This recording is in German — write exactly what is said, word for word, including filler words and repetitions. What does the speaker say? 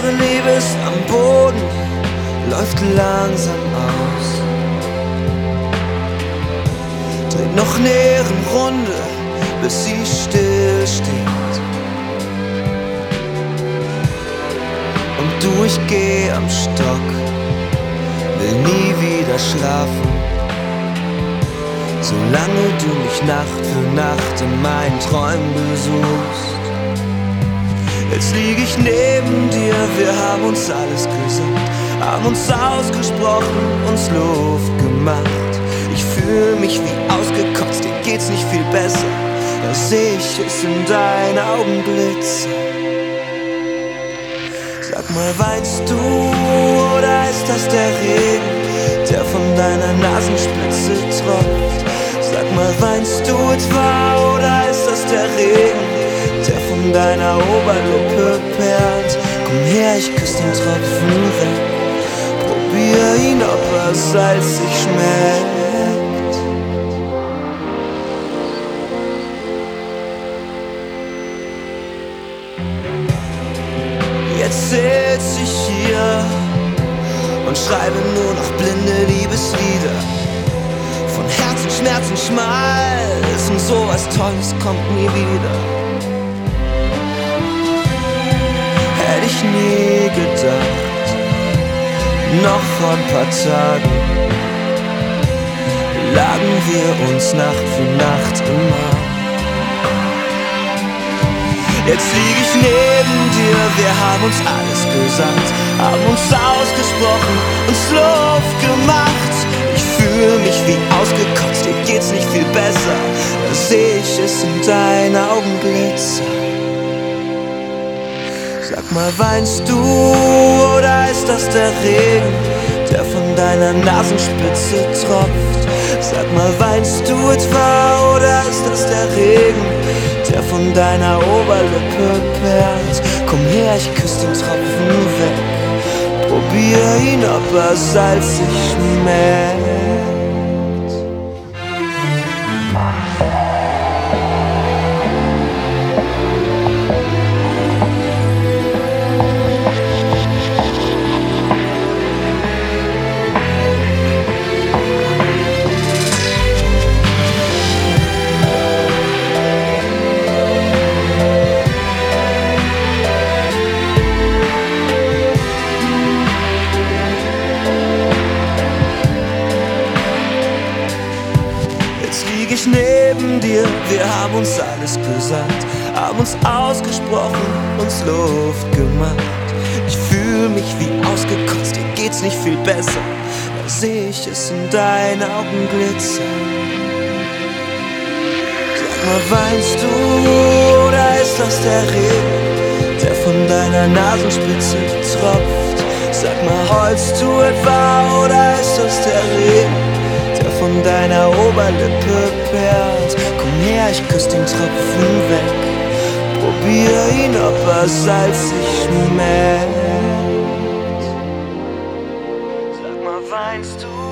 Unsere Liebe ist am Boden, läuft langsam aus. Dreht noch eine Ehrenrunde, bis sie still steht. Und du, ich geh am Stock, will nie wieder schlafen, solange du mich Nacht für Nacht in meinen Träumen besuchst. Jetzt lieg ich neben dir, wir haben uns alles gesagt, haben uns ausgesprochen, uns Luft gemacht. Ich fühl mich wie ausgekotzt, dir geht's nicht viel besser, da seh ich es in deinen Augen glitzern. Sag mal, weinst du oder ist das der Regen, der von deiner Nasenspitze tropft? Sag mal, weinst du etwa oder ist das der Regen, der von deiner Oberlippe perlt? Komm her, ich küss den Tropfen weg, probier ihn, ob er salzig schmeckt. Jetzt sitz ich hier und schreibe nur noch blinde Liebeslieder. Von Herzen, Schmerzen, Schmalz und sowas Tolles kommt nie wieder. Hätte ich nie gedacht, noch vor ein paar Tagen lagen wir uns Nacht für Nacht im Arm. Jetzt lieg ich neben dir, wir haben uns alles gesagt, haben uns ausgesprochen, uns Luft gemacht. Ich fühl mich wie ausgekotzt, dir geht's nicht viel besser, da seh ich es in deinen Augen glitzern. Sag mal, weinst du oder ist das der Regen, der von deiner Nasenspitze tropft? Sag mal, weinst du etwa oder ist das der Regen, der von deiner Oberlippe perlt? Komm her, ich küss den Tropfen weg, probier ihn, ob er salzig schmeckt. Ich neben dir, wir haben uns alles gesagt, haben uns ausgesprochen, uns Luft gemacht. Ich fühl mich wie ausgekotzt, dir geht's nicht viel besser, da seh ich es in deinen Augen glitzern. Sag mal, weinst du oder ist das der Regen, der von deiner Nasenspitze tropft? Sag mal, heulst du etwa oder ist das der Regen, der von deiner Oberlippe perlt? Komm her, ich küss den Tropfen weg, probier ihn, ob er salzig schmeckt. Sag mal, weinst du